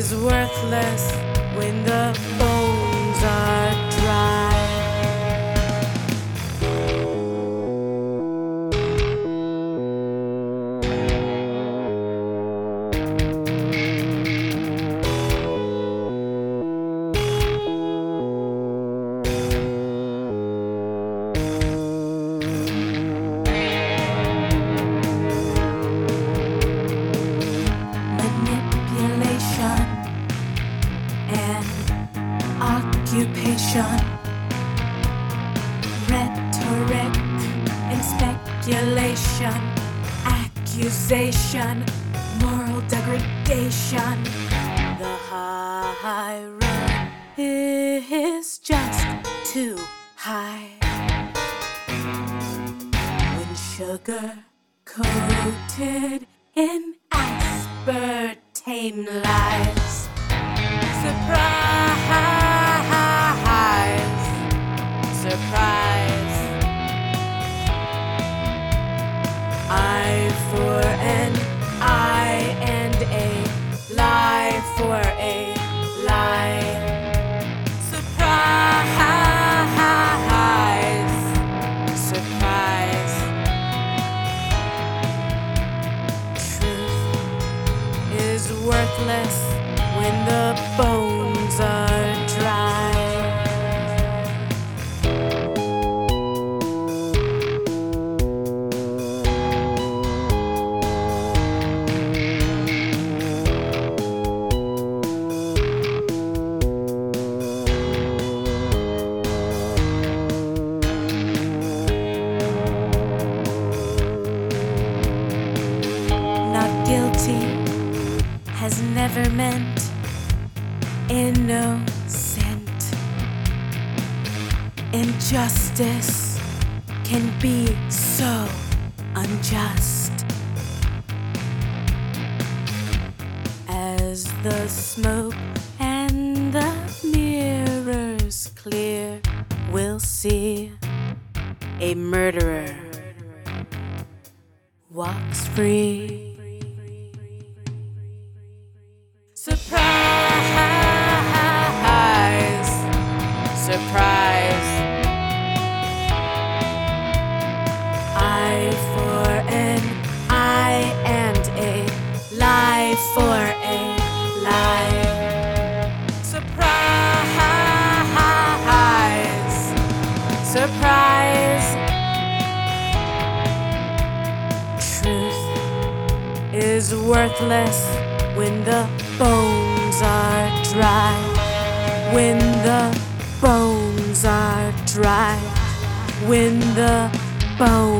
is worthless when the bones are dry. Occupation, rhetoric and speculation, accusation, moral degradation. The high road is just too high. When sugar coated in aspartame lies, surprise. Eye for an eye and a lie for a lie. Surprise. Truth is worthless when the bones are dry. Guilty has never meant innocent. Injustice can be so unjust. As the smoke and the mirrors clear, we'll see a murderer walks free. Surprise. Eye for an eye and a lie for a lie. Surprise. Truth is worthless when the bones are dry. When the bones are dry. When the bones